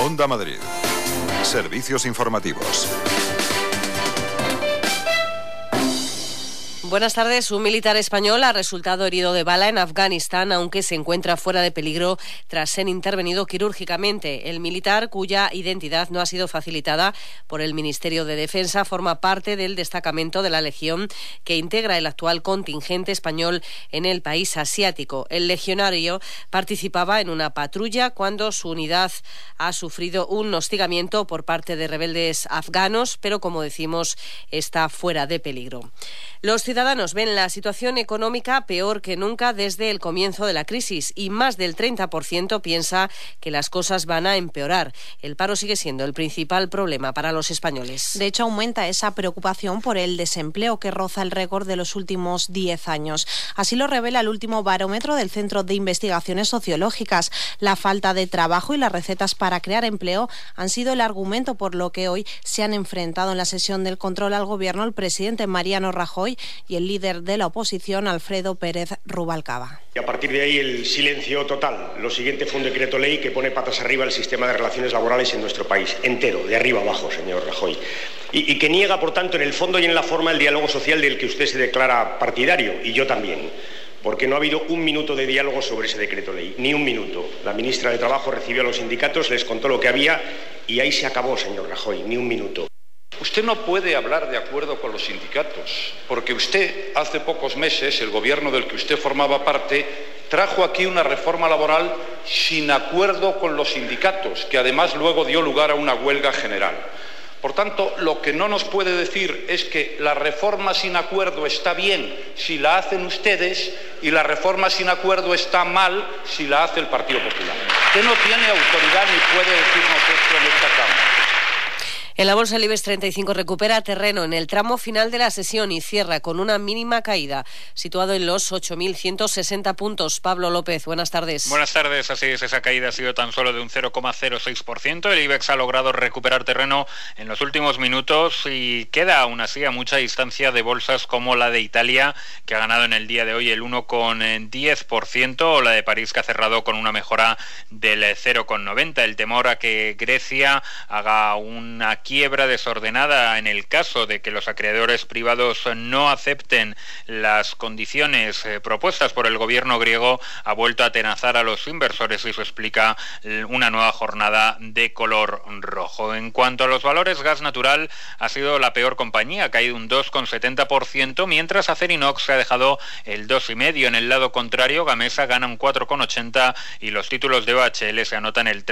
Onda Madrid. Servicios informativos. Buenas tardes. Un militar español ha resultado herido de bala en Afganistán, aunque se encuentra fuera de peligro tras ser intervenido quirúrgicamente. El militar, cuya identidad no ha sido facilitada por el Ministerio de Defensa, forma parte del destacamento de la Legión que integra el actual contingente español en el país asiático. El legionario participaba en una patrulla cuando su unidad ha sufrido un hostigamiento por parte de rebeldes afganos, pero, como decimos, está fuera de peligro. Los ciudadanos ven la situación económica peor que nunca desde el comienzo de la crisis y más del 30% piensa que las cosas van a empeorar. El paro sigue siendo el principal problema para los españoles. De hecho, aumenta esa preocupación por el desempleo que roza el récord de los últimos 10 años. Así lo revela el último barómetro del Centro de Investigaciones Sociológicas. La falta de trabajo y las recetas para crear empleo han sido el argumento por lo que hoy se han enfrentado en la sesión del control al Gobierno el presidente Mariano Rajoy y el líder de la oposición, Alfredo Pérez Rubalcaba. Y a partir de ahí el silencio total. Lo siguiente fue un decreto ley que pone patas arriba el sistema de relaciones laborales en nuestro país, entero, de arriba abajo, señor Rajoy. Y que niega, por tanto, en el fondo y en la forma el diálogo social del que usted se declara partidario, y yo también. Porque no ha habido un minuto de diálogo sobre ese decreto ley, ni un minuto. La ministra de Trabajo recibió a los sindicatos, les contó lo que había y ahí se acabó, señor Rajoy, ni un minuto. Usted no puede hablar de acuerdo con los sindicatos, porque usted, hace pocos meses, el gobierno del que usted formaba parte, trajo aquí una reforma laboral sin acuerdo con los sindicatos, que además luego dio lugar a una huelga general. Por tanto, lo que no nos puede decir es que la reforma sin acuerdo está bien si la hacen ustedes y la reforma sin acuerdo está mal si la hace el Partido Popular. Usted no tiene autoridad ni puede decirnos esto en esta Cámara. En la bolsa, el IBEX 35 recupera terreno en el tramo final de la sesión y cierra con una mínima caída, situado en los 8.160 puntos. Pablo López, buenas tardes. Buenas tardes, así es, esa caída ha sido tan solo de un 0,06%. El IBEX ha logrado recuperar terreno en los últimos minutos y queda aún así a mucha distancia de bolsas como la de Italia, que ha ganado en el día de hoy el 1,10%, o la de París, que ha cerrado con una mejora del 0,90%. El temor a que Grecia haga una quiebra desordenada en el caso de que los acreedores privados no acepten las condiciones propuestas por el gobierno griego ha vuelto a atenazar a los inversores y eso explica una nueva jornada de color rojo. En cuanto a los valores, gas natural ha sido la peor compañía, ha caído un 2,70%, mientras Acerinox se ha dejado el 2,5%. En el lado contrario, Gamesa gana un 4,80% y los títulos de OHL se anotan el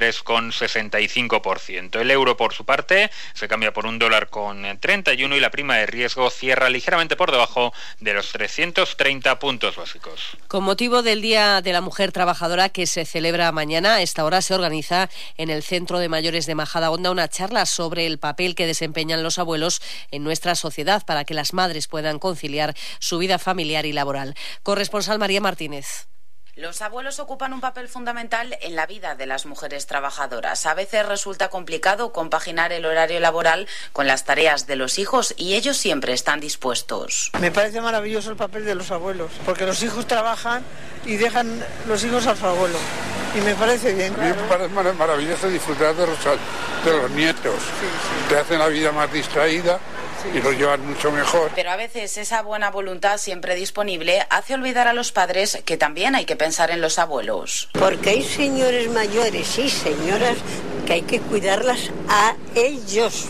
3,65%. El euro, por su parte, se cambia por $1,31 y la prima de riesgo cierra ligeramente por debajo de los 330 puntos básicos. Con motivo del Día de la Mujer Trabajadora que se celebra mañana, a esta hora se organiza en el Centro de Mayores de Majadahonda una charla sobre el papel que desempeñan los abuelos en nuestra sociedad para que las madres puedan conciliar su vida familiar y laboral. Corresponsal María Martínez. Los abuelos ocupan un papel fundamental en la vida de las mujeres trabajadoras. A veces resulta complicado compaginar el horario laboral con las tareas de los hijos y ellos siempre están dispuestos. Me parece maravilloso el papel de los abuelos, porque los hijos trabajan y dejan los hijos a su abuelo. Y me parece bien. A mí me parece maravilloso disfrutar de los nietos. Sí. Te hacen la vida más distraída. Y lo llevan mucho mejor. Pero a veces esa buena voluntad siempre disponible hace olvidar a los padres que también hay que pensar en los abuelos. Porque hay señores mayores y señoras que hay que cuidarlas a ellos,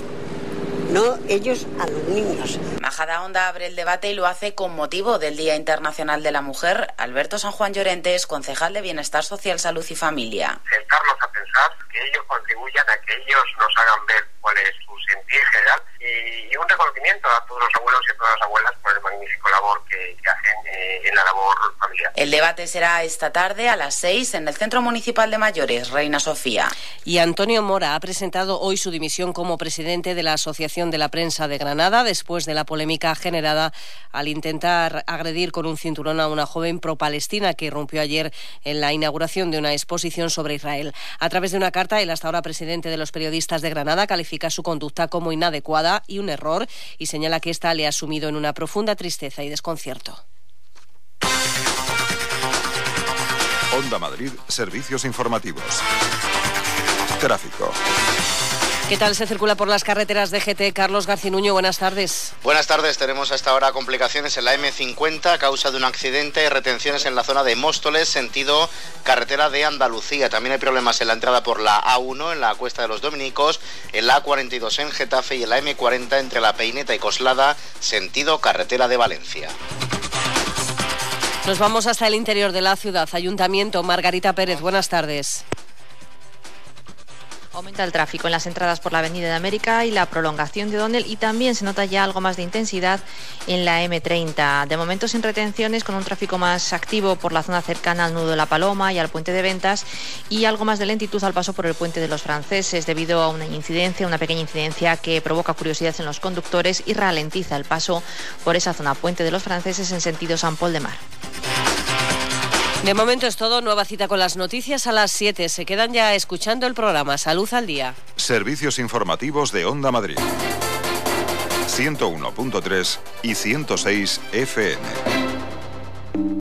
no ellos a los niños. Majadahonda abre el debate y lo hace con motivo del Día Internacional de la Mujer. Alberto San Juan Llorente es concejal de Bienestar Social, Salud y Familia. Sentarnos a pensar que ellos contribuyan a que ellos nos hagan ver cuál es su sentir general y un reconocimiento a todos los abuelos y a todas las abuelas por el magnífico labor que hacen en la labor familiar. El debate será esta tarde a las 6 en el Centro Municipal de Mayores, Reina Sofía. Y Antonio Mora ha presentado hoy su dimisión como presidente de la Asociación de la Prensa de Granada después de la polémica generada al intentar agredir con un cinturón a una joven pro-palestina que irrumpió ayer en la inauguración de una exposición sobre Israel. A través de una carta, el hasta ahora presidente de los periodistas de Granada califica su conducta como inadecuada y un error y señala que ésta le ha sumido en una profunda tristeza y desconcierto. Onda Madrid, servicios informativos. Tráfico. ¿Qué tal se circula por las carreteras de GT? Carlos Garcinuño, buenas tardes. Buenas tardes, tenemos hasta ahora complicaciones en la M50 a causa de un accidente, retenciones en la zona de Móstoles, sentido carretera de Andalucía. También hay problemas en la entrada por la A1 en la Cuesta de los Dominicos, en la A42 en Getafe y en la M40 entre La Peineta y Coslada, sentido carretera de Valencia. Nos vamos hasta el interior de la ciudad. Ayuntamiento, Margarita Pérez, buenas tardes. Aumenta el tráfico en las entradas por la Avenida de América y la prolongación de O'Donnell, y también se nota ya algo más de intensidad en la M30. De momento sin retenciones, con un tráfico más activo por la zona cercana al Nudo de la Paloma y al Puente de Ventas, y algo más de lentitud al paso por el Puente de los Franceses debido a una pequeña incidencia que provoca curiosidad en los conductores y ralentiza el paso por esa zona Puente de los Franceses en sentido San Pol de Mar. De momento es todo. Nueva cita con las noticias a las 7. Se quedan ya escuchando el programa Salud al Día. Servicios informativos de Onda Madrid. 101.3 y 106 FM.